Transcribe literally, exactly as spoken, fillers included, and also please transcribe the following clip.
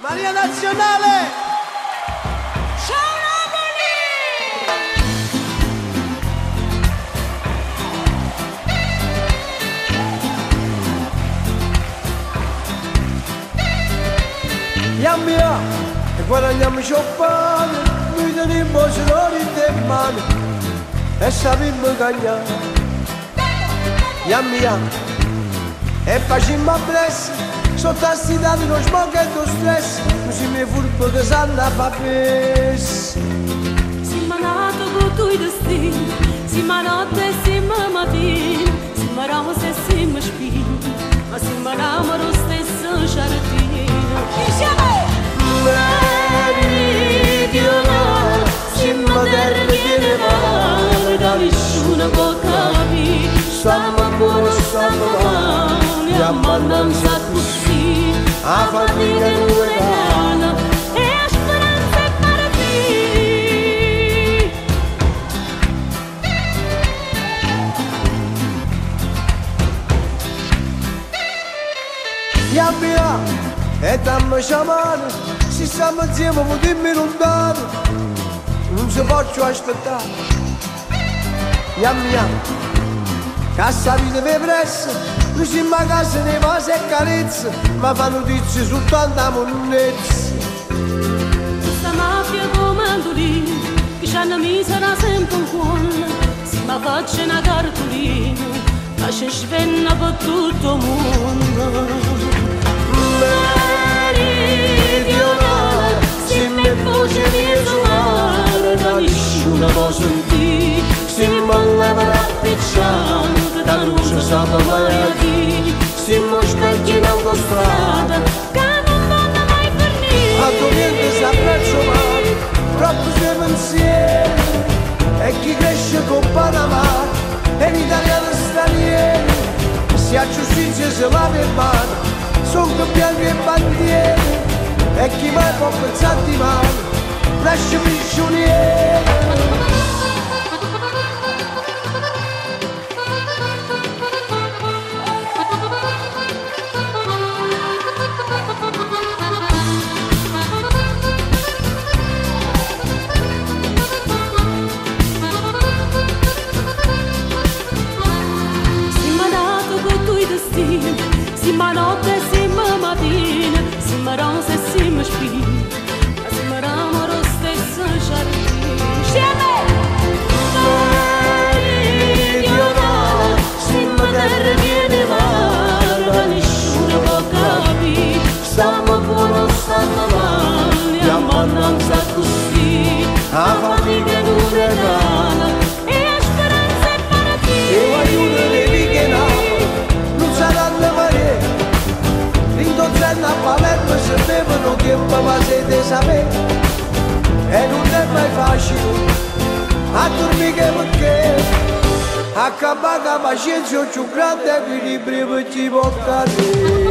Maria Nazionale! Ciao Napoli! Yammia, e guadagniamoci un pane, noi teniamo solori in mano e sappiamo cagnare. Yammia, e facciamo a bless, sotto a sti dati non smog e lo stress, non si mi furbo che sanno a fa pes. Siamo nati con tuoi destini, siamo notte e siamo mattini, siamo rose e siamo spini, ma siamo ramo lo stesso giardino. Insieme! Meridionale, siamo terra piena mare, da nessuno può capire, stiamo buono, stiamo male, e ammannanza così, a fatica non regala, e a speranza è partire. Yammia, e dammi sciamane, se stiamo insieme potremmo lontano, non si posso aspettare. Yammia, cassa vita per pressa, noi siamo a casa nei vasi e carezze, ma fa notizie soltanto a monnezze. Questa mafia come mandolino, che ci hanno messo da sempre un cuore, si ma faccia una cartolina, ma ci svenna per tutto il mondo. Meridionale, siamo in voce visuale, da nessuno può sentire, siamo all'eva rappiccante, da luce sapeva la dire, siamo specchi in autostrada, Che non vanno mai finire. a tu niente si abbraccio male, troppo siamo insieme, e chi cresce con Panama, è un italiano straniero, se ha giustizia si lava in mano, sono che bianchi e bandiere, e chi mai può pensare di male, lascia prigioniero. Siamo nati con i tuoi destini, siamo notte e siamo mattina, siamo rose e siamo spine, ma siamo ramo lo stesso giardino. Insieme! Meridionale, siamo terra piena mare, da nessuno può capire, stiamo buono, stiamo male, e ammannanza così, a fatica non regala, e a speranza è e partire. aiuto le righe Napoli, non saranno mare, rindozzando a Palermo se bevono che ma siete sapere, e non è mai facile, a dormire perché, a campare la pazienza più grande equilibrio per chi può cadere.